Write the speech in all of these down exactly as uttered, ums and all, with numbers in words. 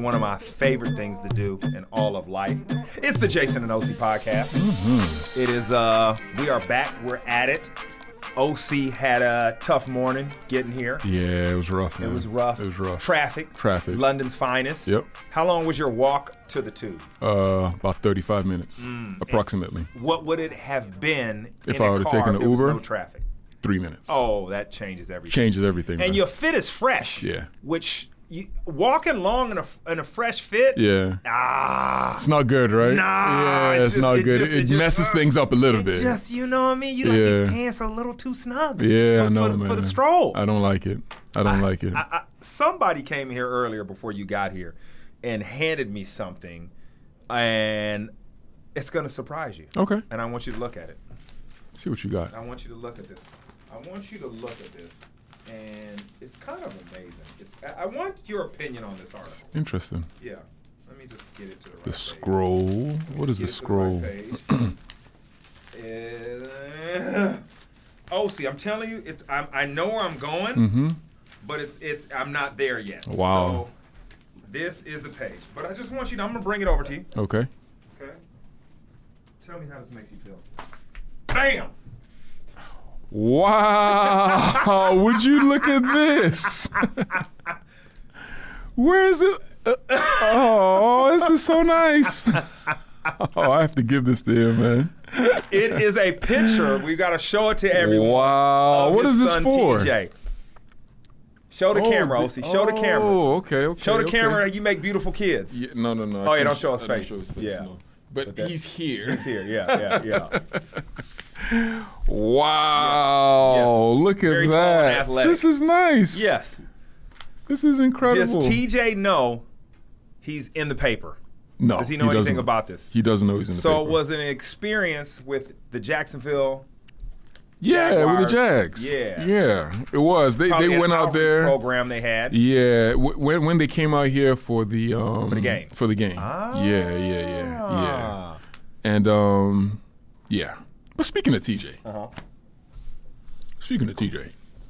one of my favorite things to do in all of life. It's the Jason and O C podcast. Mm-hmm. It is, uh, we are back. We're at it. O C had a tough morning getting here. Yeah, it was rough, man. It was rough. It was rough. Traffic. Traffic. London's finest. Yep. How long was your walk to the tube? Uh, about thirty-five minutes, mm. approximately. And what would it have been if in I a would have car taken if an there was Uber? no traffic? Three minutes. Oh, that changes everything. Changes everything. And man. your fit is fresh. Yeah. Which, you, walking long in a, in a fresh fit. Yeah. Ah. It's not good, right? Nah. Yeah, it's, just, not it good. Just, it it just, messes uh, things up a little it bit. Just, you know what I mean? You like yeah. these pants are a little too snug. Yeah, for, I know, for, man. For the stroll. I don't like it. I don't I, like it. I, I, somebody came here earlier before you got here and handed me something, and it's going to surprise you. Okay. And I want you to look at it. See what you got. I want you to look at this. I want you to look at this, and it's kind of amazing. It's. I want your opinion on this article. Interesting. Yeah. Let me just get it to the right The page. scroll. What is the scroll? The right uh, oh, see, I'm telling you, it's. I'm, I know where I'm going, mm-hmm. but it's. It's. I'm not there yet. Wow. So this is the page, but I just want you to. I'm gonna bring it over to you. Okay. Okay. Tell me how this makes you feel. Bam. Wow! Would you look at this? Where's it? Uh, oh, this is so nice. Oh, I have to give this to him, man. It is a picture. We've got to show it to everyone. Wow! What is this son, for? T J. Show the oh, camera, O C. Show oh, the camera. Oh, okay, okay. Show the okay. camera. You make beautiful kids. Yeah, no, no, no. Oh, I yeah, don't can't show his I don't face. Show his face Yeah. no. But, But that, he's here. He's here. Yeah, yeah, yeah. Wow! Yes. Yes. Look at Very tall and that. athletic. This is nice. Yes. This is incredible. Does T J know he's in the paper? No. Does he know he anything doesn't. about this? He doesn't know he's in the so paper. So it was an experience with the Jacksonville. Yeah, Jaguars. with the Jags. Yeah, yeah, it was. They Probably they an went out outreach there. Program they had. Yeah, w- when when they came out here for the um for the game. For the game. Ah. Yeah, yeah, yeah, yeah. And um, yeah. But speaking of T J. Uh-huh. Speaking of T J.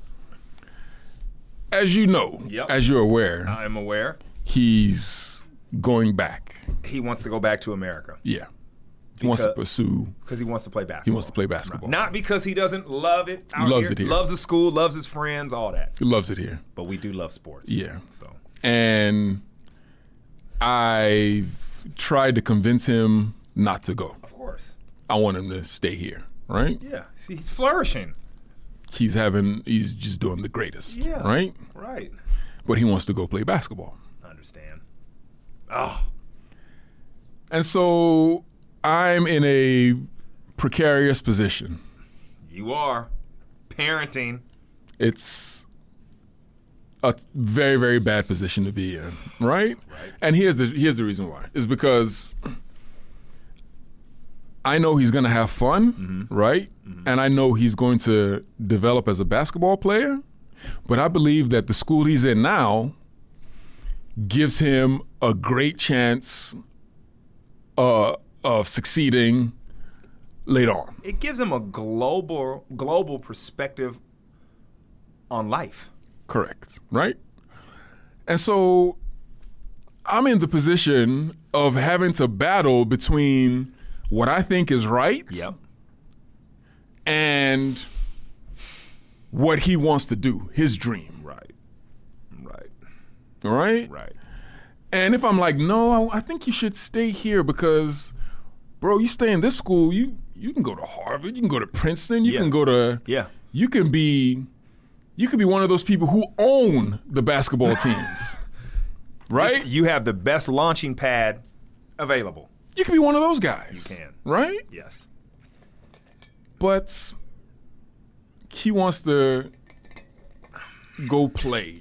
As you know, yep. as you're aware, I'm aware. He's going back. He wants to go back to America. Yeah. He wants to pursue. Because he wants to play basketball. He wants to play basketball. Not because he doesn't love it out He loves here. it here. Loves the school, loves his friends, all that. He loves it here. But we do love sports. Yeah. So. And I tried to convince him not to go. Of course. I want him to stay here, right? Yeah. See, he's flourishing. He's having, he's just doing the greatest, yeah. right? Right. But he wants to go play basketball. I understand. Oh. And so I'm in a precarious position. You are. Parenting. It's a very, very bad position to be in, right? Right. And here's the here's the reason why. Is because I know he's going to have fun, mm-hmm. right? Mm-hmm. And I know he's going to develop as a basketball player. But I believe that the school he's in now gives him a great chance uh, of succeeding later on. It gives him a global global perspective on life. Correct, right? And so I'm in the position of having to battle between what I think is right yep. and what he wants to do, his dream. Right. Right. Right? Right. And if I'm like, no, I, I think you should stay here because, bro, you stay in this school, you you can go to Harvard, you can go to Princeton, you yeah. can go to, yeah, you can be, you can be one of those people who own the basketball teams, right? It's, you have the best launching pad available. You can be one of those guys. You can, right? Yes. But he wants to go play.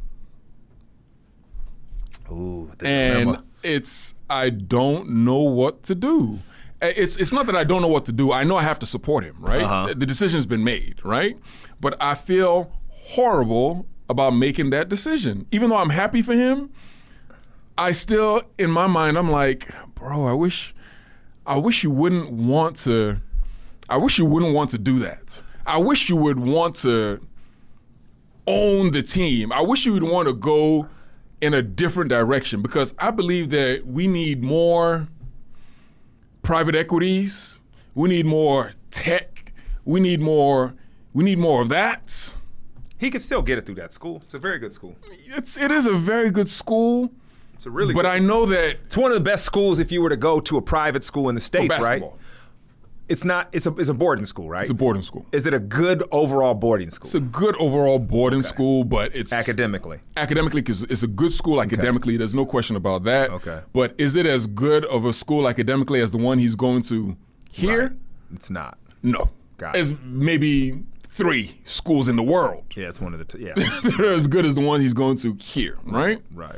Ooh, and dilemma. it's I don't know what to do. It's it's not that I don't know what to do. I know I have to support him, right? Uh-huh. The decision's been made, right? But I feel horrible about making that decision. Even though I'm happy for him, I still, in my mind, I'm like, bro, I wish, I wish you wouldn't want to, I wish you wouldn't want to do that. I wish you would want to own the team. I wish you would want to go in a different direction, because I believe that we need more private equities. We need more tech. We need more. We need more of that. He can still get it through that school. It's a very good school. It's it is a very good school. It's a really. But good I know that it's one of the best schools if you were to go to a private school in the States, right? basketball. It's not. It's a. It's a boarding school, right? It's a boarding school. Is it a good overall boarding school? It's a good overall boarding okay. school, but it's academically. Academically, because it's a good school academically. Okay. There's no question about that. Okay. But is it as good of a school academically as the one he's going to here? Right. It's not. No. Got as it. maybe three schools in the world. Yeah, it's one of the. T- yeah. They're as good as the ones he's going to here, right? Right.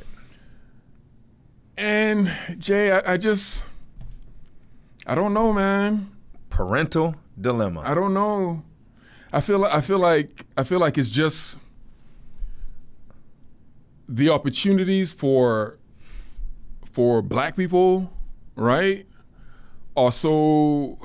And Jay, I, I just, I don't know, man. Parental dilemma. I don't know. I feel I feel like I feel like it's just the opportunities for for black people, right? Also,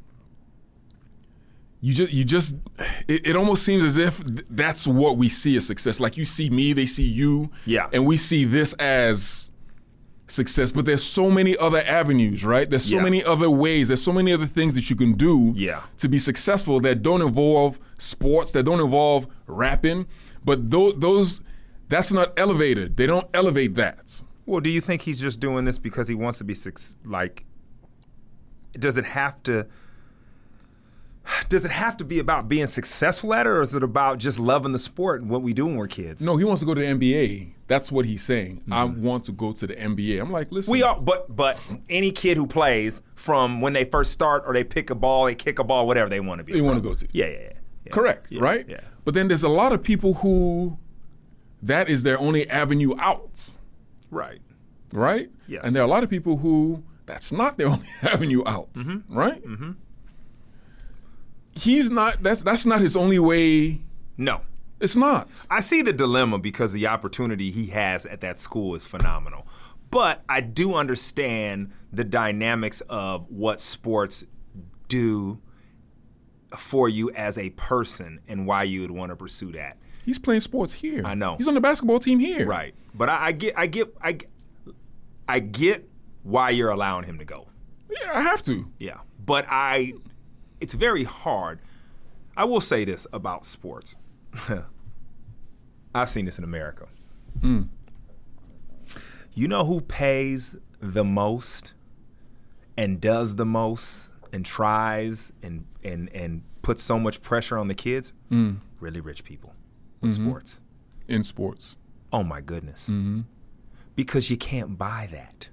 you just you just it, it almost seems as if th- that's what we see as success. Like you see me, they see you, yeah, and we see this as success, but there's so many other avenues, right? There's so yeah. many other ways. There's so many other things that you can do yeah. to be successful that don't involve sports, that don't involve rapping. But those, those, that's not elevated. They don't elevate that. Well, do you think he's just doing this because he wants to be like? Does it have to? Does it have to be about being successful at it, or is it about just loving the sport and what we do when we're kids? No, he wants to go to the N B A. That's what he's saying. Mm-hmm. I want to go to the N B A. I'm like, listen. We are, but but any kid who plays from when they first start or they pick a ball, they kick a ball, whatever they want to be. They want to go to. Yeah, yeah, yeah. yeah. Correct, yeah, right? Yeah. But then there's a lot of people who that is their only avenue out. Right. Right? Yes. And there are a lot of people who that's not their only avenue out. Mm-hmm. Right? Mm-hmm. He's not, that's that's not his only way. No. It's not. I see the dilemma because the opportunity he has at that school is phenomenal. But I do understand the dynamics of what sports do for you as a person and why you would want to pursue that. He's playing sports here. I know. He's on the basketball team here. Right. But I, I get I get I get I get why you're allowing him to go. Yeah, I have to. Yeah. But I it's very hard. I will say this about sports. I've seen this in America. Mm. You know who pays the most and does the most and tries and and, and puts so much pressure on the kids? Mm. Really rich people with mm-hmm. sports. In sports. Oh, my goodness. Mm-hmm. Because you can't buy that.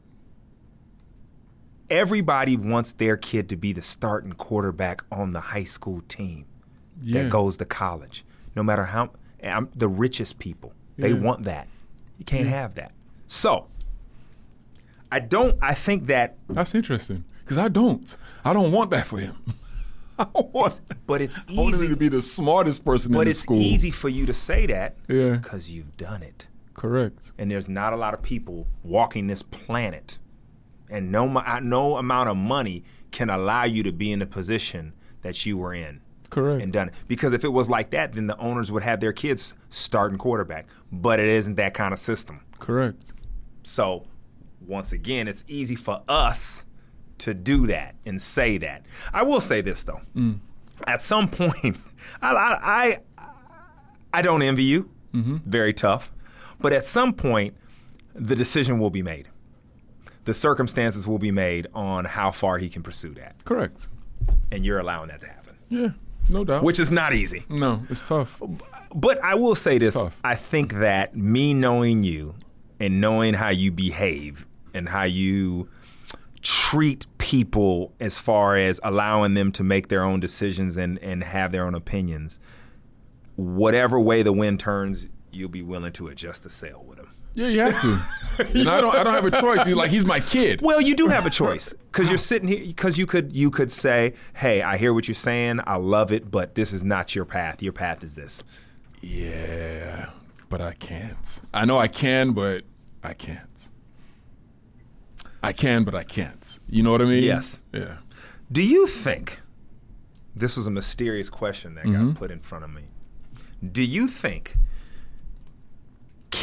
Everybody wants their kid to be the starting quarterback on the high school team yeah. that goes to college. No matter how, I'm, the richest people, they yeah. want that. You can't yeah. have that. So, I don't, I think that. That's interesting, because I don't. I don't want that for him. I want, but it's easy. I want him to be the smartest person in the school. But it's easy for you to say that yeah. because you've done it. Correct. And there's not a lot of people walking this planet. And no, no amount of money can allow you to be in the position that you were in. Correct. And done it. Because if it was like that, then the owners would have their kids starting quarterback. But it isn't that kind of system. Correct. So, once again, it's easy for us to do that and say that. I will say this, though. Mm. At some point, I, I, I, I don't envy you. Mm-hmm. Very tough. But at some point, the decision will be made. The circumstances will be made on how far he can pursue that. Correct. And you're allowing that to happen. Yeah, no doubt. Which is not easy. No, it's tough. But I will say it's this. Tough. I think that me knowing you and knowing how you behave and how you treat people as far as allowing them to make their own decisions and, and have their own opinions, whatever way the wind turns, you'll be willing to adjust to sail with them. Yeah, you have to. And I don't. I don't have a choice. He's like, he's my kid. Well, you do have a choice because you're sitting here. Because you could, you could say, "Hey, I hear what you're saying. I love it, but this is not your path. Your path is this." Yeah, but I can't. I know I can, but I can't. I can, but I can't. You know what I mean? Yes. Yeah. Do you think this was a mysterious question that mm-hmm. got put in front of me? Do you think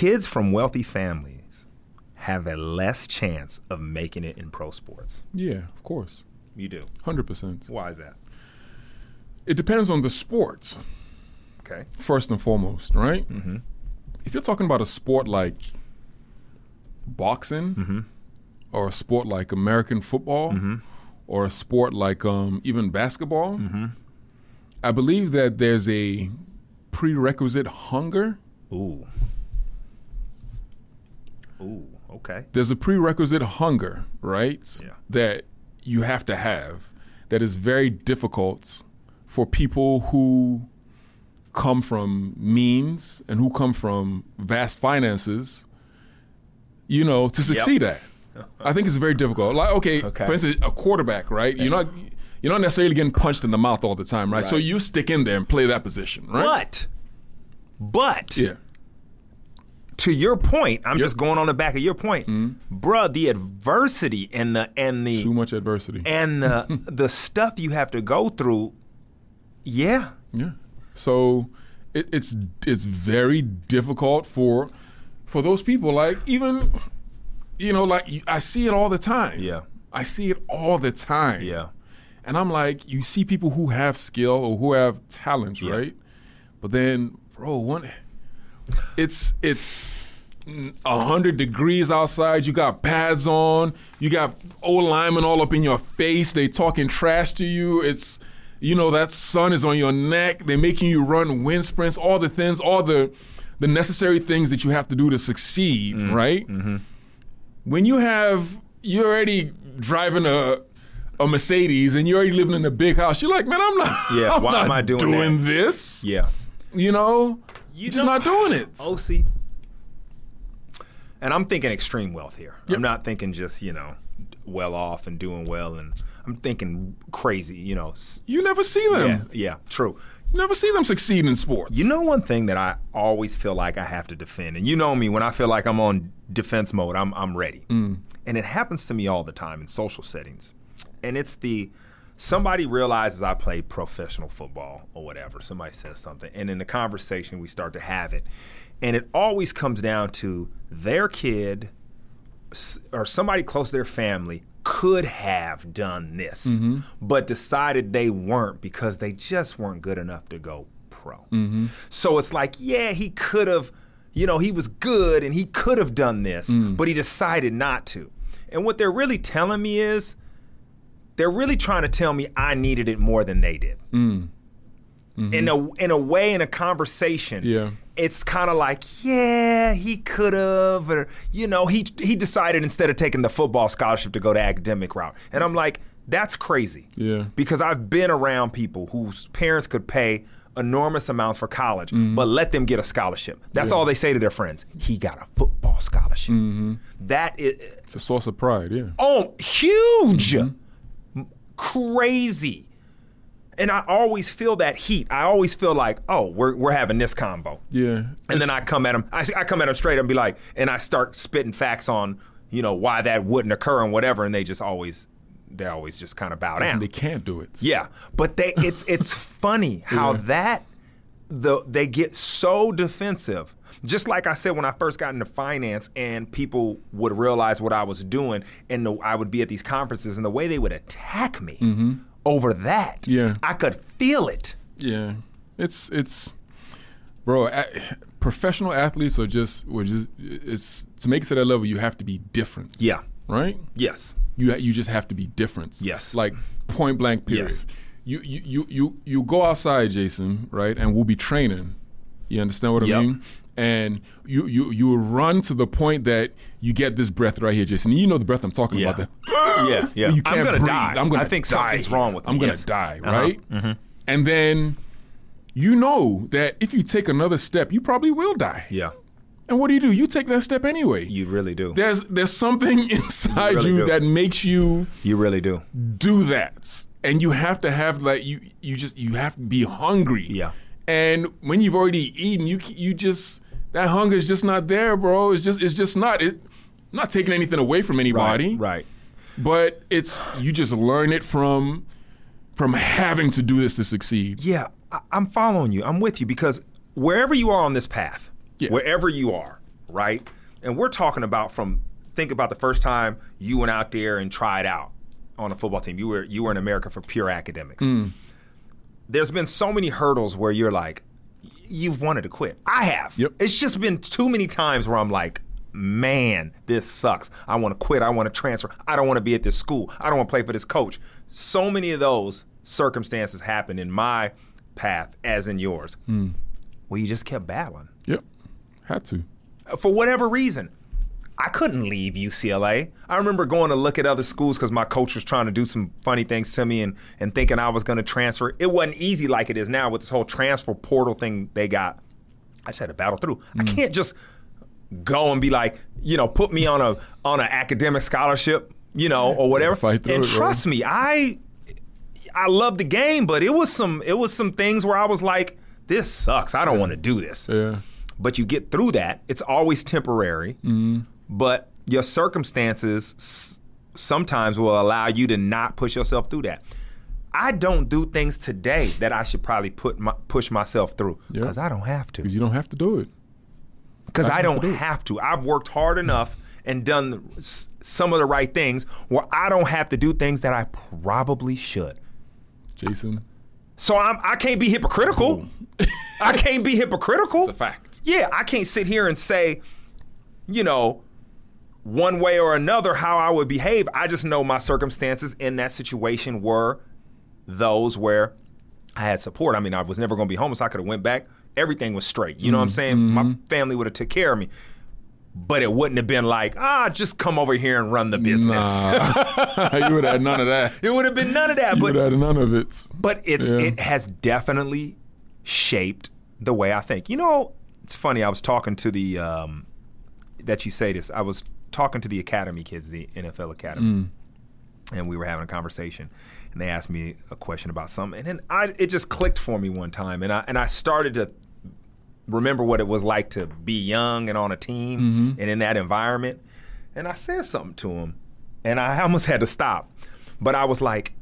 kids from wealthy families have a less chance of making it in pro sports. Yeah, of course. You do. one hundred percent. Why is that? It depends on the sports. Okay. First and foremost, right? Mm-hmm. If you're talking about a sport like boxing, Mm-hmm. or a sport like American football, Mm-hmm. or a sport like um, even basketball, Mm-hmm. I believe that there's a prerequisite hunger. Ooh. Ooh, okay. There's a prerequisite hunger, right? Yeah. That you have to have that is very difficult for people who come from means and who come from vast finances, you know, to succeed Yep. at. I think it's very difficult. Like, okay, Okay. for instance, a quarterback, right? You're not you're not necessarily getting punched in the mouth all the time, right? So Right. you stick in there and play that position, right? But, but, Yeah. to your point, I'm Yep. just going on the back of your point, bruh, the adversity and the and the Too much adversity. and the the stuff you have to go through, yeah. Yeah. So it, it's it's very difficult for for those people. Like even, you know, like you- I see it all the time. Yeah. I see it all the time. Yeah. And I'm like, you see people who have skill or who have talent, Yeah. right? But then, bro, one, it's it's a hundred degrees outside. You got pads on. You got old linemen all up in your face. They talking trash to you. It's, you know, that sun is on your neck. They're making you run wind sprints. All the things, all the the necessary things that you have to do to succeed, Mm-hmm. right? When you have, you're already driving a a Mercedes and you're already living in a big house. You're like, man, I'm not. Yeah, I'm why not am I doing that? this? Yeah. You know, You you're just know- not doing it. O C. And I'm thinking extreme wealth here. Yep. I'm not thinking just, you know, well off and doing well. And I'm thinking crazy, you know. s- You never see Yeah, them. yeah, true. You never see them succeed in sports. You know one thing that I always feel like I have to defend, and you know me, when I feel like I'm on defense mode, I'm I'm ready. Mm. And it happens to me all the time in social settings. And it's the somebody realizes I play professional football or whatever. Somebody says something, and in the conversation we start to have it. And it always comes down to their kid s- or somebody close to their family could have done this, Mm-hmm. but decided they weren't because they just weren't good enough to go pro. Mm-hmm. So it's like, yeah, he could have, you know, he was good and he could have done this, Mm. but he decided not to. And what they're really telling me is they're really trying to tell me I needed it more than they did. Mm. In a in a way, in a conversation, Yeah. it's kind of like, yeah, he could have, or you know, he he decided instead of taking the football scholarship to go the academic route. And I'm like, that's crazy. Yeah. Because I've been around people whose parents could pay enormous amounts for college, but let them get a scholarship. That's Yeah. all they say to their friends. He got a football scholarship. That is, It's a source of pride, yeah. oh, huge, M- crazy. And I always feel that heat. I always feel like, oh, we're we're having this combo. Yeah. And then I come at them. I, I come at them straight and be like, and I start spitting facts on, you know, why that wouldn't occur and whatever. And they just always, they always just kind of bow down. They can't do it. Yeah, but they it's it's funny how Yeah. that the they get so defensive. Just like I said when I first got into finance, and people would realize what I was doing, and the, I would be at these conferences, and the way they would attack me over that, Yeah. I could feel it. Yeah. It's it's bro, a, professional athletes are just were just it's to make it to that level you have to be different. Yeah. Right? Yes. You you just have to be different. Yes. Like point blank period. Yes. You, you you you you go outside, Jason, right? And we'll be training. You understand what I Yep. mean? And you you you run to the point that you get this breath right here, Jason. You know the breath I'm talking Yeah. about. That Yeah. Yeah. you I'm can't gonna breathe. die. I'm gonna I think die something's here. wrong with me. I'm gonna Yes. die, Uh-huh. right? And then you know that if you take another step, you probably will die. Yeah. And what do you do? You take that step anyway. You really do. There's there's something inside really you do. that makes you You really do. do that, and you have to have like you you just you have to be hungry. Yeah. And when you've already eaten, you you just that hunger is just not there, bro. It's just it's just not it. I'm not taking anything away from anybody, Right. Right. but it's you just learn it from from having to do this to succeed. Yeah, I, I'm following you. I'm with you because wherever you are on this path, Yeah. wherever you are right? And we're talking about from, think about the first time you went out there and tried out on a football team. You were you were in America for pure academics. Mm. There's been so many hurdles where you're like, you've wanted to quit. I have. Yep. It's just been too many times where I'm like, man, this sucks. I want to quit. I want to transfer. I don't want to be at this school. I don't want to play for this coach. So many of those circumstances happened in my path as in yours. Mm. Well, you just kept battling. Yep. Had to. For whatever reason. I couldn't leave U C L A. I remember going to look at other schools because my coach was trying to do some funny things to me and, and thinking I was going to transfer. It wasn't easy like it is now with this whole transfer portal thing they got. I just had to battle through. Mm. I can't just go and be like, you know, put me on a on an academic scholarship, you know, or whatever. Fight through and it, trust bro. me, I I love the game, but it was some it was some things where I was like, this sucks. I don't want to do this. Yeah. But you get through that. It's always temporary. Mm. But your circumstances s- sometimes will allow you to not push yourself through that. I don't do things today that I should probably put my, push myself through because yep. I don't have to. Because you don't have to do it. Because I don't have to, have to. I've worked hard enough and done s- some of the right things where I don't have to do things that I probably should. Jason. So I'm, I can't be hypocritical. I can't be hypocritical. It's a fact. Yeah, I can't sit here and say, you know, one way or another how I would behave. I just know my circumstances in that situation were those where I had support. I mean, I was never going to be homeless. I could have went back. Everything was straight. You know mm-hmm. what I'm saying? Mm-hmm. My family would have took care of me. But it wouldn't have been like, ah, just come over here and run the business. Nah. You would have had none of that. It would have been none of that. You but, would have had none of it. But it's yeah. it has definitely shaped the way I think. You know, it's funny. I was talking to the, um, that you say this, I was talking to the academy kids, the N F L Academy, mm. and we were having a conversation. And they asked me a question about something. And then I, it just clicked for me one time. And I, and I started to remember what it was like to be young and on a team mm-hmm. and in that environment. And I said something to him, and I almost had to stop. But I was like,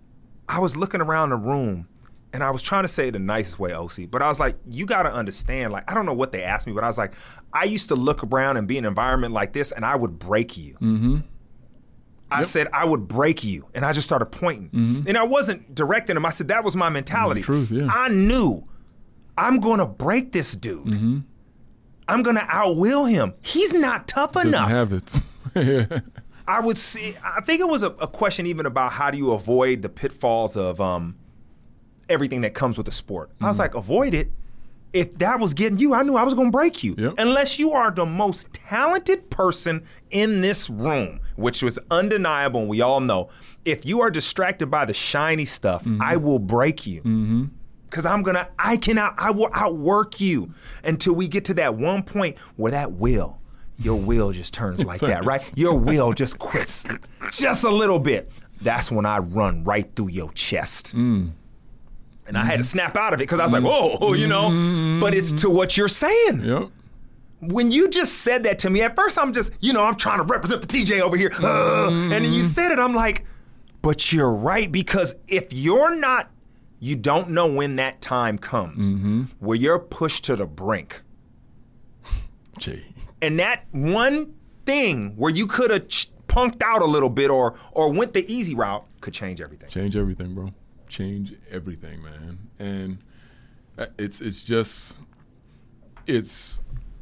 I was looking around the room, and I was trying to say it the nicest way, O C, but I was like, you got to understand, like, I don't know what they asked me, but I was like, I used to look around and be in an environment like this, and I would break you. Mm-hmm. I yep. said, I would break you, and I just started pointing. Mm-hmm. And I wasn't directing him. I said, that was my mentality. That's the truth, yeah. I knew I'm going to break this dude. Mm-hmm. I'm going to outwill him. He's not tough Doesn't enough. have it. yeah. I would see, I think it was a, a question even about how do you avoid the pitfalls of um, everything that comes with the sport. Mm-hmm. I was like, avoid it. If that was getting you, I knew I was going to break you. Yep. Unless you are the most talented person in this room, which was undeniable, and we all know. If you are distracted by the shiny stuff, mm-hmm. I will break you. Mm-hmm. Because I'm going to, I cannot, I will outwork you until we get to that one point where that will, your will just turns like that, right? Your will just quits just a little bit. That's when I run right through your chest. Mm. And I had to snap out of it because I was like, whoa, you know, but it's to what you're saying. Yep. When you just said that to me, at first I'm just, you know, I'm trying to represent the T J over here. Uh, and then you said it, I'm like, but you're right, because if you're not, you don't know when that time comes mm-hmm. where you're pushed to the brink. Gee. And that one thing where you could have ch- punked out a little bit or or went the easy route could change everything. Change everything, bro. Change everything, man. And it's it's just, it's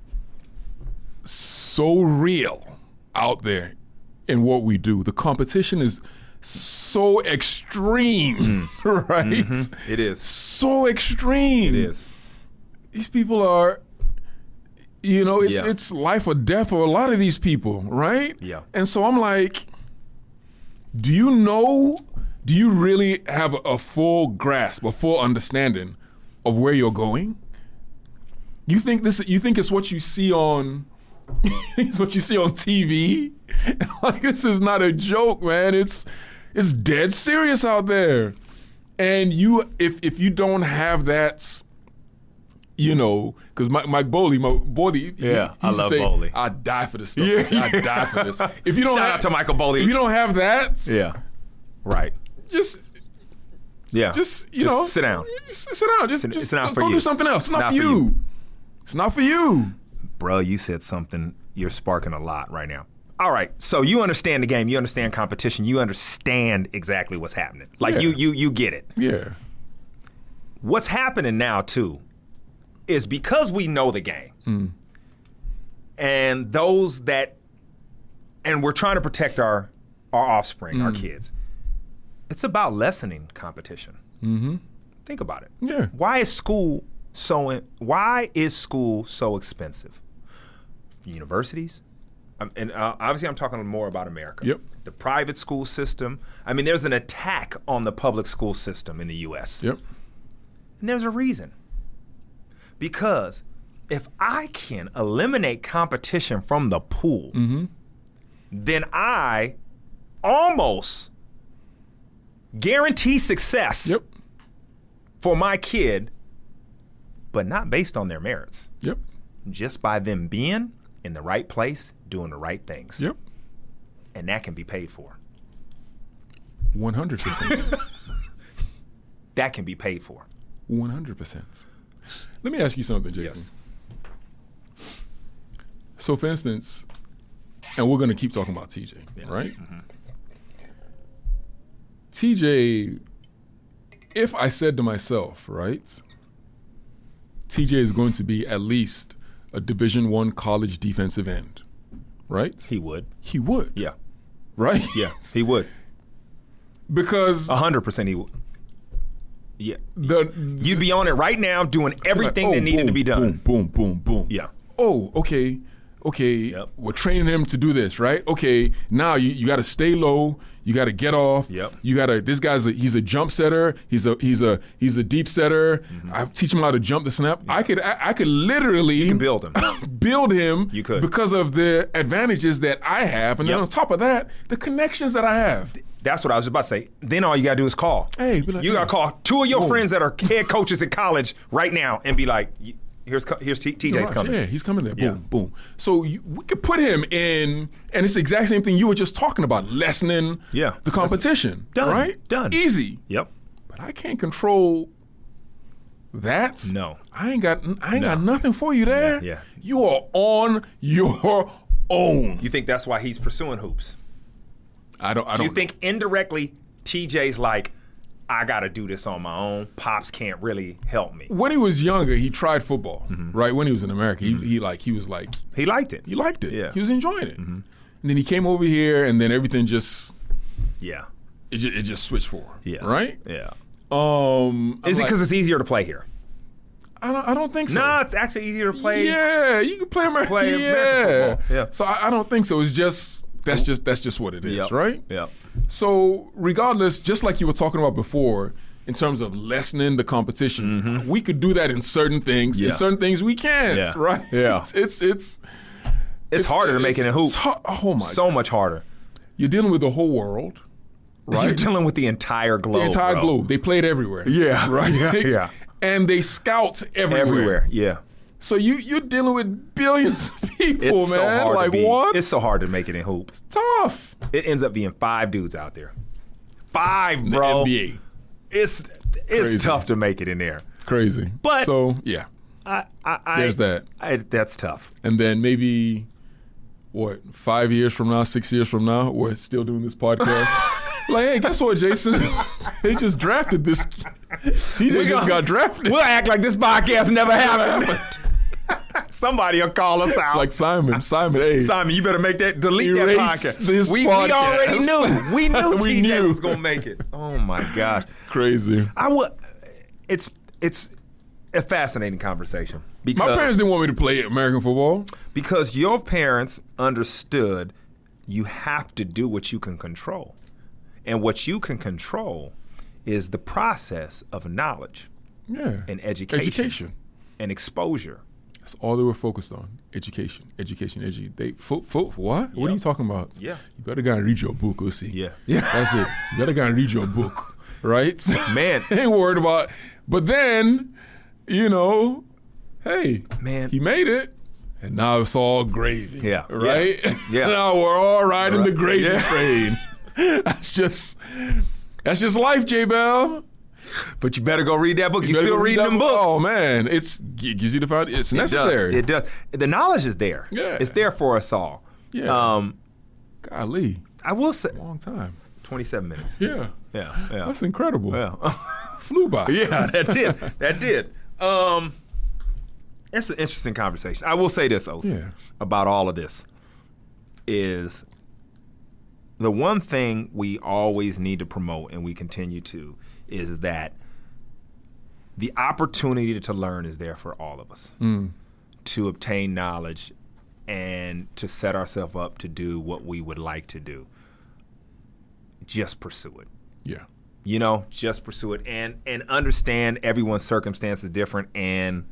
so real out there in what we do. The competition is so extreme, mm. right? Mm-hmm. It is. So extreme. It is. These people are, you know, it's yeah. it's life or death for a lot of these people, right? Yeah. And so I'm like, do you know, do you really have a full grasp, a full understanding of where you're going? You think this, you think it's what you see on, it's what you see on T V? Like, this is not a joke, man. It's it's dead serious out there. And you, if if you don't have that, you know, because Mike, Mike Boley, my Boley, yeah, he, he I love say, Boley. I die for this stuff. Yeah. I die for this. If you don't shout have, out to Michael Boley. If you don't have that, yeah, right. Just, yeah, just you just know, sit down. Just sit down. Just, it's, just it's not go, for go you. do something else. It's, it's not, not for you. you. It's not for you. Bro, you said something. You're sparking a lot right now. All right, so you understand the game. You understand competition. You understand exactly what's happening. Like, Yeah. you you you get it. Yeah. What's happening now, too, is because we know the game, Mm. and those that, and we're trying to protect our, our offspring, Mm. our kids, it's about lessening competition. Mm-hmm. Think about it. Yeah. Why is school so, in, why is school so expensive? Universities, um, and uh, obviously I'm talking more about America. Yep. The private school system. I mean, there's an attack on the public school system in the U S. Yep. And there's a reason. Because if I can eliminate competition from the pool, Mm-hmm. then I almost guarantee success Yep. for my kid, but not based on their merits. Yep. Just by them being in the right place, doing the right things. Yep. And that can be paid for. One hundred percent. That can be paid for. One hundred percent. Let me ask you something, Jason. Yes. So, for instance, and we're going to keep talking about T J, Yeah. right? Mm-hmm. T J, if I said to myself, right, T J is going to be at least a Division One college defensive end, right? He would. He would, Yeah. right? Yeah. He would. Because A hundred percent he would. Yeah. the You'd be on it right now doing everything like, that oh, needed boom, to be done. Boom, boom, boom, boom. Yeah. Oh, okay, okay. Yep. We're training him to do this, right? Okay. Now you, you got to stay low. You got to get off. Yep. You got to. This guy's a he's a jump setter. He's a he's a he's a deep setter. Mm-hmm. I teach him how to jump the snap. I could I, I could literally You can build him. build him. You could. because of the advantages that I have, and then Yep. on top of that, the connections that I have. That's what I was just about to say. Then all you got to do is call. Hey, be like, you hey. got to call two of your Whoa. friends that are head coaches in college right now and be like, here's co- here's T- TJ's Gosh, coming. Yeah, he's coming there. Boom, Yeah. boom. So you, we could put him in, and it's the exact same thing you were just talking about, lessening Yeah. the competition. Done. Right? Done. Easy. Yep. But I can't control that. No. I ain't got I ain't No. got nothing for you there. Yeah, yeah. You are on your own. You think that's why he's pursuing hoops? I don't I Do don't you think indirectly T J's like, I got to do this on my own. Pops can't really help me. when he was younger, he tried football. Mm-hmm. Right? When he was in America, he, he like he was like He liked it. he liked it. Yeah. He was enjoying it. Mm-hmm. And then he came over here, and then everything just Yeah. it just, it just switched for him. Yeah. Right? Yeah. Um, Is I'm it because it's easier to play here? like, I don't, I don't think so. No, it's actually easier to play. Yeah, you can play American, play yeah. American football. Yeah. So I, I don't think so. It's just that's just that's just what it is, Yep. right? Yep. So regardless, just like you were talking about before, in terms of lessening the competition, we could do that in certain things. Mm-hmm. Yeah. In certain things, we can't. Yeah. Right? Yeah. It's it's it's, It's, harder to make it in hoop. it's har- oh my! So much harder. You're dealing with the whole world, right? You're dealing with the entire globe. the entire bro. globe. They played everywhere. Yeah. Right. Yeah, yeah. And they scout everywhere. Everywhere. Yeah. So you you're dealing with billions of people, It's man. so hard like to be, what? It's so hard to make it in hoop. tough. It ends up being five dudes out there. Five, The bro. N B A. It's it's Crazy. tough to make it in there. Crazy. But- so yeah. I, I, I There's that. I, that's tough. And then maybe what, five years from now, six years from now, we're still doing this podcast. Like, hey, guess what, Jason? They just drafted this. T J We just gonna- got drafted. We'll act like this podcast never happened. Somebody will call us out. Like Simon, Simon, hey. Simon, you better make that delete Erase that podcast. this we, we podcast. already knew. We knew We T J knew. was gonna make it. Oh my gosh. Crazy. I would. It's it's a fascinating conversation because My parents didn't want me to play American football. because your parents understood you have to do what you can control, and what you can control is the process of knowledge Yeah. and education, Education. and exposure. That's all they were focused on. Education. Education. Education. They fo- fo- what? What are you talking about? Yeah. You better go and read your book, O C. Yeah. Yeah. That's it. You better go and read your book. Right? Man. Ain't worried about. But then, you know, hey, Man. he made it. And now it's all gravy. Yeah. Right? Yeah. Yeah. Now we're all riding the Right. gravy Yeah. train. That's just that's just life, J Bell. But you better go read that book. You, You better still go read reading that them book. books. Oh man, it's it gives you the found. It's necessary. It does. It does. The knowledge is there. Yeah. It's there for us all. Yeah. Um, Golly, I will say, long time. twenty-seven minutes. Yeah. Yeah. Yeah. That's incredible. Yeah. Flew by. Yeah, that did. That did. Um, it's an interesting conversation. I will say this, O C, Yeah. about all of this is the one thing we always need to promote, and we continue to, is that the opportunity to learn is there for all of us, Mm. to obtain knowledge and to set ourselves up to do what we would like to do. Just pursue it. Yeah. You know, just pursue it and and understand everyone's circumstance is different. And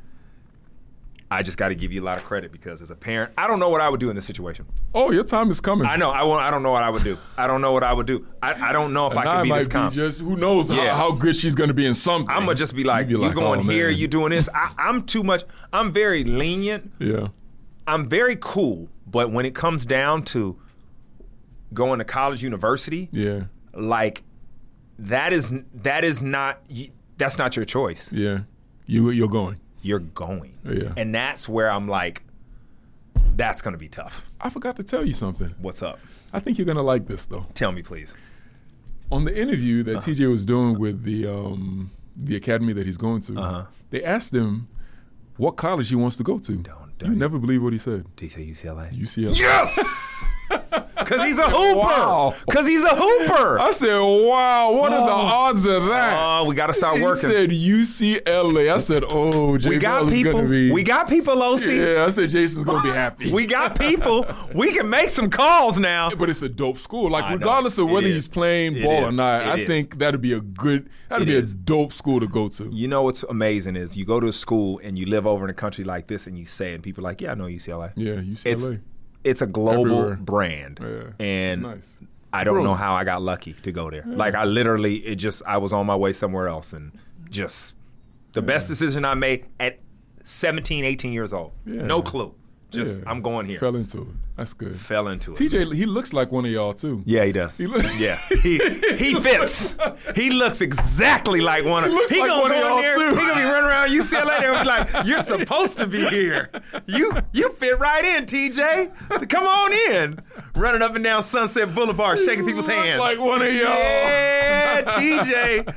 I just got to give you a lot of credit because as a parent, I don't know what I would do in this situation. Oh, your time is coming. I know. I won't, I don't know what I would do. I don't know what I would do. I, I don't know if And I now could it be might this calm. just who knows Yeah. how, how good she's going to be in something. I'm gonna just be like, You'd you be going oh, here, man. you doing this. I, I'm too much. I'm very lenient. Yeah. I'm very cool. But when it comes down to going to college, university, Yeah. like that is that is not that's not your choice. Yeah. You you're going. You're going. Yeah. And that's where I'm like, that's going to be tough. I forgot to tell you something. What's up? I think you're going to like this though. Tell me, please. On the interview that T J was doing with the um, the academy that he's going to, Uh-huh. they asked him what college he wants to go to. Don't- don't you you- never believe what he said. Did he say U C L A? U C L A. Yes! Because he's a hooper. Wow. Because he's a hooper. I said, wow, what are the Oh. odds of that? Oh, we got to start He working. said U C L A. I said, oh, J we got Bell is people. gonna be, We got people, O C. Yeah, I said Jason's going to be happy. We got people. We can make some calls now. But it's a dope school. Like, I know. regardless of It whether is. he's playing It ball is. or not, It I is. think that'd be a good, that'd It be is. a dope school to go to. You know what's amazing is you go to a school and you live over in a country like this and you say, and people are like, yeah, I know U C L A. Yeah, U C L A. It's it's a global Everywhere. brand. Yeah, And it's nice. I don't know Brilliant. how I got lucky to go there. Like I literally, it just, I was on my way somewhere else and just the best decision I made at seventeen, eighteen years old. Yeah. No clue. Just, Yeah. I'm going here. Fell into it. That's good. Fell into it. T J, he looks like one of y'all too. Yeah, he does. He look- yeah, he he fits. He looks exactly like one of. He looks like gonna one of go in y'all, there. too. He gonna be running around U C L A and be like, "You're supposed to be here. You you fit right in, T J. Come on in." Running up and down Sunset Boulevard, shaking people's look hands. like one of y'all. Yeah, T J.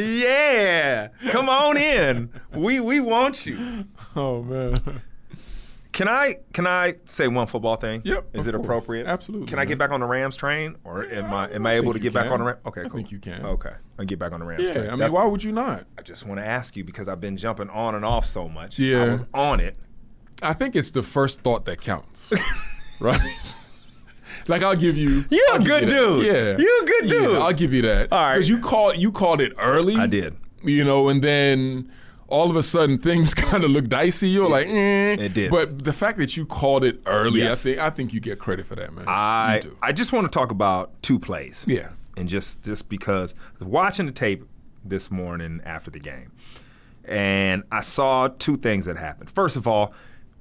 Yeah, come on in. We we want you. Oh man. Can I can I say one football thing? Yep, Is of it course. appropriate? Absolutely, Can I man. get back on the Rams train, or am I am I I able to think get you back on the can. Rams? Okay, I cool. think you can. Okay, I'll get back on the Rams train. Yeah, I mean, That- why would you not? I just want to ask you because I've been jumping on and off so much. Yeah. I was on it. I think it's the first thought that counts, right? Like I'll give you. You're I'll a give good you that. dude. Yeah, You're a good dude. Yeah, I'll give you that. All right. because you called you called it early. I did. You know, and then all of a sudden things kind of look dicey. You're like, eh. It did. But the fact that you called it early, Yes. I think I think you get credit for that, man. I You do. I just want to talk about two plays. Yeah. And just just because I was watching the tape this morning after the game, and I saw two things that happened. First of all,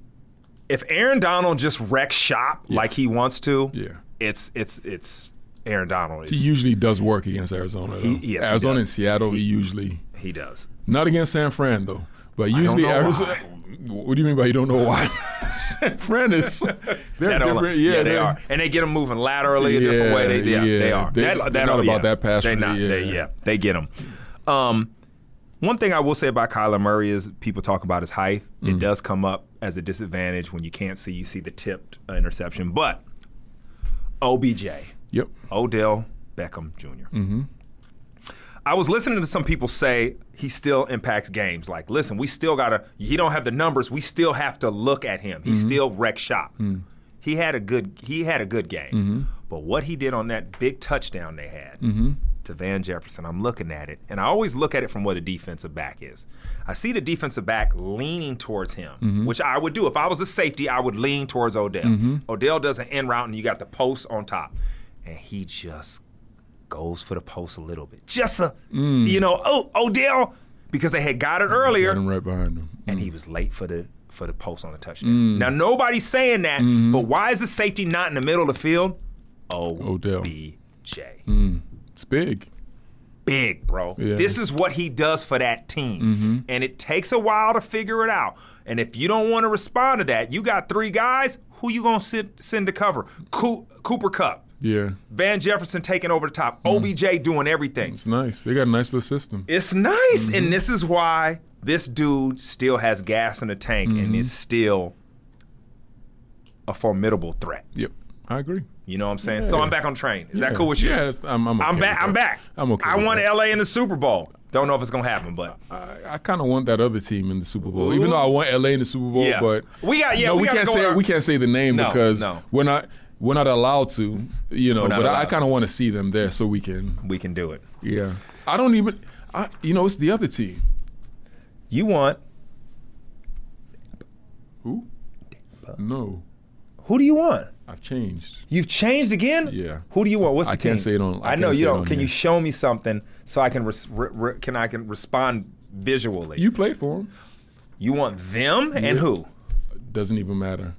if Aaron Donald just wrecks shop like he wants to, Yeah. it's it's it's Aaron Donald. He Is, usually does work against Arizona. Though. He- yes, he Arizona does. and Seattle, he usually he does. not against San Fran though. But don't usually know Arizona. What do you mean by you don't know why? San Fran is they're That don't- different. Yeah, they they're- are, and they get them moving laterally a different Yeah, way. They, yeah, yeah. they are. They- that, they're that, not yeah. about that pass They rush, not. yeah. They, yeah, they get them. Um, one thing I will say about Kyler Murray is people talk about his height. Mm. It does come up as a disadvantage when you can't see. You see the tipped uh, interception, but O B J, Yep. Odell Beckham Junior Mm-hmm. I was listening to some people say he still impacts games. Like, listen, we still gotta. He don't have the numbers. We still have to look at him. He Mm-hmm. still wrecks shop. Mm. He had a good. He had a good game. Mm-hmm. But what he did on that big touchdown they had to Van Jefferson, I'm looking at it, and I always look at it from where the defensive back is. I see the defensive back leaning towards him, Mm-hmm. which I would do if I was a safety. I would lean towards Odell. Mm-hmm. Odell does an end route, and you got the post on top, and he just goes for the post a little bit. Just a, you know, oh, Odell, because they had got it earlier, Got him right behind him. and he was late for the for the post on the touchdown. Now, nobody's saying that, but why is the safety not in the middle of the field? O B J. It's big. big, bro. Yeah. This is what he does for that team. Mm-hmm. And it takes a while to figure it out. And if you don't want to respond to that, you got three guys, who you going to send to cover? Co- Cooper Kupp. Yeah. Van Jefferson taking over the top. Mm. O B J doing everything. It's nice. They got a nice little system. It's nice. Mm-hmm. And this is why this dude still has gas in the tank mm-hmm. and is still a formidable threat. Yep. I agree. You know what I'm saying? Yeah. So I'm back on train. Is yeah. that cool with you? Yeah, I'm, I'm, okay I'm back. I'm back. I'm okay. I want that. L A in the Super Bowl. Don't know if it's gonna happen, but I, I kind of want that other team in the Super Bowl. Ooh. Even though I want L A in the Super Bowl, yeah. but we got yeah no, we, we can't say our... we can't say the name no, because no. we're not we're not allowed to. You know, but allowed. I kind of want to see them there so we can we can do it. Yeah, I don't even. I, you know, it's the other team. You want who? No. Who do you want? I've changed. You've changed again? Yeah. Who do you want? What's the I team? can't say it on. I, I know can't you say don't. It Can here. you show me something so I can res- re- re- can I can respond visually? You played for them. You want them yeah. and who? Doesn't even matter.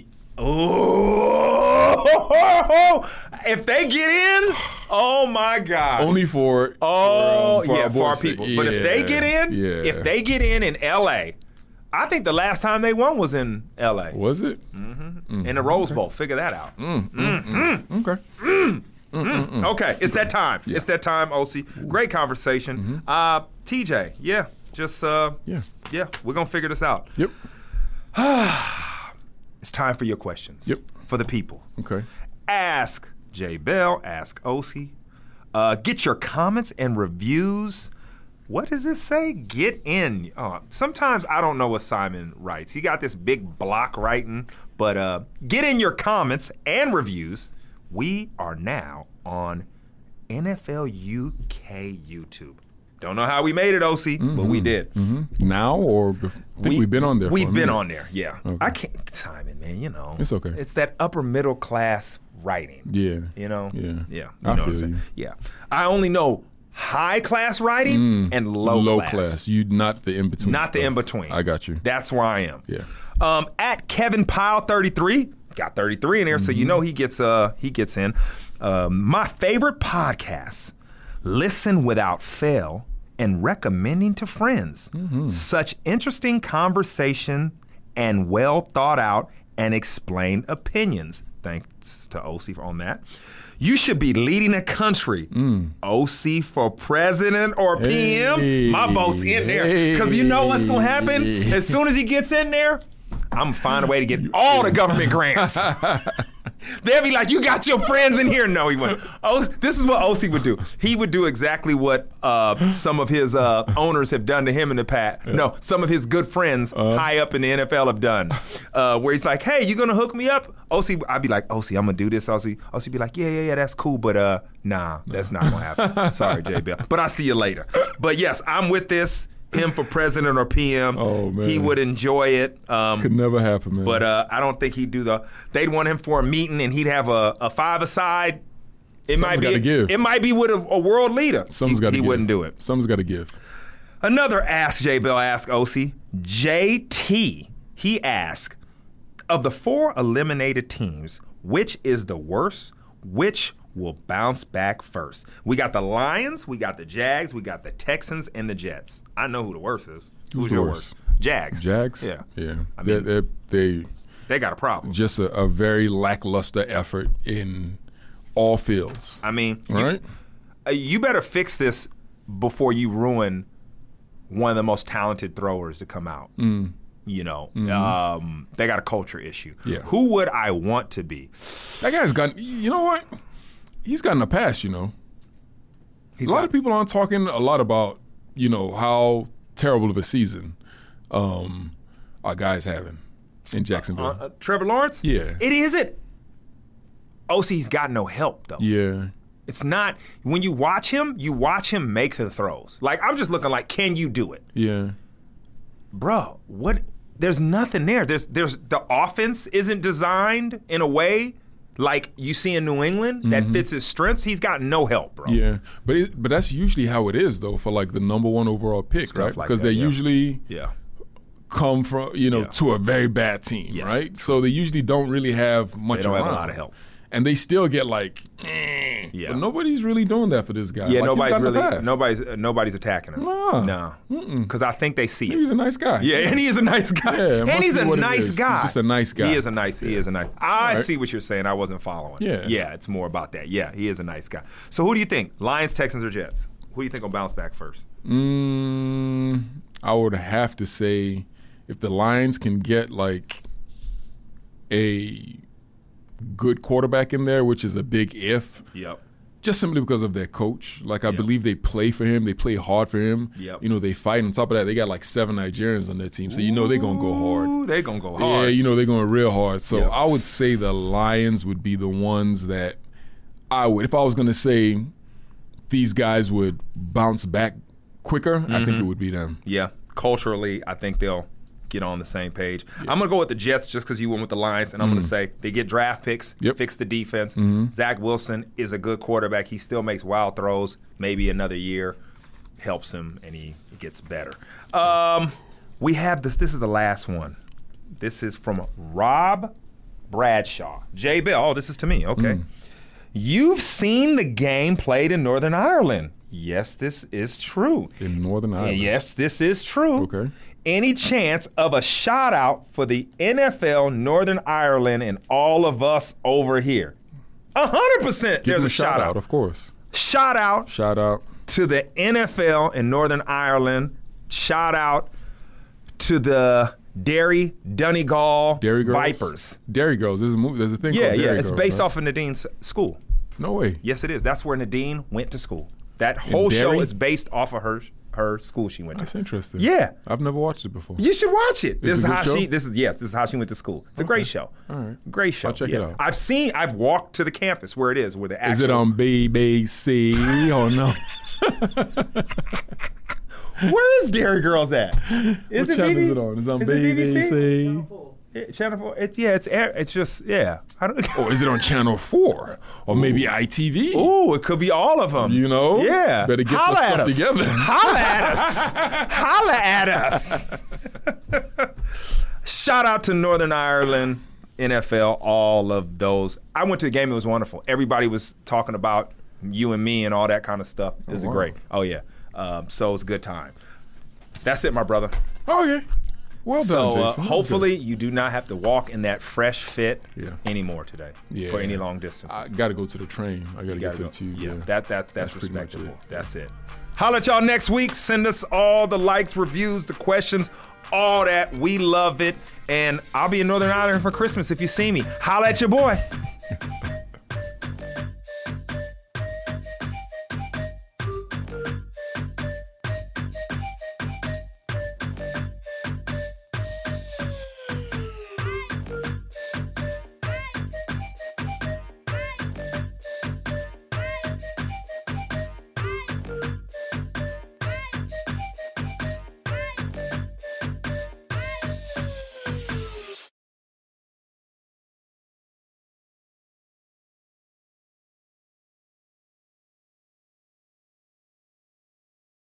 Oh, if they get in, oh my God! Only for oh for, um, for yeah our for our sake. people. Yeah. But if they get in, yeah. if they get in in L A, I think the last time they won was in L A. Was it? Mm-hmm. Mm-hmm. In the Rose Bowl. Okay. Figure that out. Mm, mm, mm-hmm. mm, okay. Mm, mm, mm. Okay, it's that time. Yeah. It's that time, O C. Great conversation. Mm-hmm. Uh, T J, yeah, just uh, yeah, yeah, we're gonna figure this out. Yep. It's time for your questions. Yep. For the people. Okay. Ask J Bell. Ask O C. Uh, get your comments and reviews. What does this say? Get in. Uh, sometimes I don't know what Simon writes. He got this big block writing, but uh, get in your comments and reviews. We are now on N F L U K YouTube. Don't know how we made it, O C, mm-hmm. but we did. Mm-hmm. Now or bef- I think we, we've been on there. We've for a been minute. on there, yeah. Okay. I can't, Simon, man, you know. It's okay. It's that upper middle class writing. Yeah. You know? Yeah. Yeah. You I know feel what I'm saying? you. Yeah. I only know high class writing mm. and low, low class. class. You not the in between. Not stuff. the in between. I got you. That's where I am. Yeah. Um, at Kevin Pyle thirty-three, got thirty-three in there, mm-hmm. so you know he gets uh he gets in. Um, my favorite podcast, Listen Without Fail, and recommending to friends. Mm-hmm. Such interesting conversation and well thought out and explained opinions. Thanks to O C on that. You should be leading a country. Mm. O C for president or P M. Hey, my vote's in there. Because you know what's going to happen? Hey. As soon as he gets in there, I'm going to find a way to get all the government grants. They'll be like, you got your friends in here. No, he wouldn't. Oh, this is what O C would do. He would do exactly what uh, some of his uh, owners have done to him in the past. Yeah. No, some of his good friends uh, high up in the N F L have done. Uh, where he's like, hey, you going to hook me up? O C, I'd be like, O C, I'm going to do this. O C, O C be like, yeah, yeah, yeah, that's cool. But uh, nah, that's not going to happen. Sorry, J Bell. But I'll see you later. But yes, I'm with this. Him for president or P M, oh, man. He would enjoy it. Um, Could never happen, man. But uh, I don't think he'd do the. They'd want him for a meeting, and he'd have a, a five aside. It Something's might be. give. It might be with a, a world leader. Something's he got to he give. wouldn't do it. Something's got to give. Another Ask J Bell, Ask O C. J T. He asked, of the four eliminated teams, which is the worst? Which will bounce back first? We got the Lions, we got the Jags, we got the Texans, and the Jets. I know who the worst is. Who's, Who's your worst? worst? Jags. Jags? Yeah. Yeah. I mean, they, they, they, they got a problem. Just a, a very lackluster effort in all fields. I mean, all you, right? uh, you better fix this before you ruin one of the most talented throwers to come out. Mm. You know, mm-hmm. um, they got a culture issue. Yeah. Who would I want to be? That guy's got, you know what? He's gotten a pass, you know. He's a lot got, of people aren't talking a lot about, you know, how terrible of a season um, our guy's having in Jacksonville. Uh, uh, Trevor Lawrence? Yeah. It isn't. O C's got no help, though. Yeah. It's not, when you watch him, you watch him make the throws. Like, I'm just looking like, can you do it? Yeah. Bro, what? There's nothing there. There's, there's the offense isn't designed in a way like you see in New England that mm-hmm. fits his strengths. He's got no help, bro. Yeah, but it, but that's usually how it is, though, for like the number one overall pick, Stuff right? Like because that, they yeah. usually yeah. come from, you know, yeah. to a very bad team, yes. right? So they usually don't really have much They don't around. have a lot of help. And they still get like, eh, Yeah. But nobody's really doing that for this guy. Yeah, like nobody's really past. nobody's uh, nobody's attacking him. Nah. No, because I think they see it. He's a nice guy. Yeah, and he is a nice guy. Yeah, it and must he's be a what it nice is. guy. He's just a nice guy. He is a nice. He is a nice. I Right. see what you're saying. I wasn't following. Yeah. yeah, it's more about that. Yeah, he is a nice guy. So who do you think? Lions, Texans, or Jets? Who do you think will bounce back first? Mm, I would have to say if the Lions can get like a good quarterback in there, which is a big if. Yep. Just simply because of their coach. Like, I Yep. believe they play for him. They play hard for him. Yep. You know, they fight. On top of that, they got like seven Nigerians on their team. So, you know, they're going to go hard. Ooh, they gonna go Yeah, hard. you know, they're going real hard. So, Yep. I would say the Lions would be the ones that I would, if I was going to say these guys would bounce back quicker, I think it would be them. Yeah, culturally, I think they'll get on the same page. I'm going to go with the Jets just because you went with the Lions, and I'm going to say they get draft picks, Yep. fix the defense. Zach Wilson is a good quarterback. He still makes wild throws. Maybe another year helps him, and he gets better. Um, we have this. This is the last one. This is from Rob Bradshaw. J. Bell. Oh, this is to me. Okay. You've seen the game played in Northern Ireland. Yes, this is true. In Northern Ireland. Yes, this is true. Okay. Any chance of a shout out for the N F L Northern Ireland and all of us over here? A hundred percent Give there's them a shout out. of course. Shout out Shout out. to the N F L in Northern Ireland. Shout out to the Derry Donegal Dairy Girls. Vipers. Dairy Girls. There's a movie. There's a thing Yeah, called yeah. Dairy It's Girls, based right? off of Nadine's school. No way. Yes, it is. That's where Nadine went to school. That whole show Derry? is based off of her her school she went to. That's interesting. Yeah. I've never watched it before. You should watch it. This It's is a good how show? she. This is yes. This is how she went to school. It's a great show. All right. Great show. I'll check yeah. it out. I've seen. I've walked to the campus where it is. Where the actual. Is it on B B C or no? Where is Dairy Girls at? Is What it channel B B? is it on? Is it on Is it B B C? Yeah, Channel Four. It's yeah. It's air. It's just yeah. I don't. Or is it on Channel four? Or maybe I T V? Ooh, it could be all of them. You know? Yeah. Better get Holla the at stuff us. together. Holla at us. Holla at us. Shout out to Northern Ireland, N F L, all of those. I went to the game. It was wonderful. Everybody was talking about you and me and all that kind of stuff. It was wow. great. Oh, yeah. Um, so it was a good time. That's it, my brother. Oh, yeah. Well so done, Jason. uh, That was hopefully good. you do not have to walk in that fresh fit Yeah. anymore today Yeah. for any long distances. I got to go to the train. I got to You get gotta to go. the tube. Yeah, Yeah. that that that's, That's pretty much respectable. it. That's it. Holla at y'all next week. Send us all the likes, reviews, the questions, all that. We love it. And I'll be in Northern Ireland for Christmas if you see me. Holla at your boy.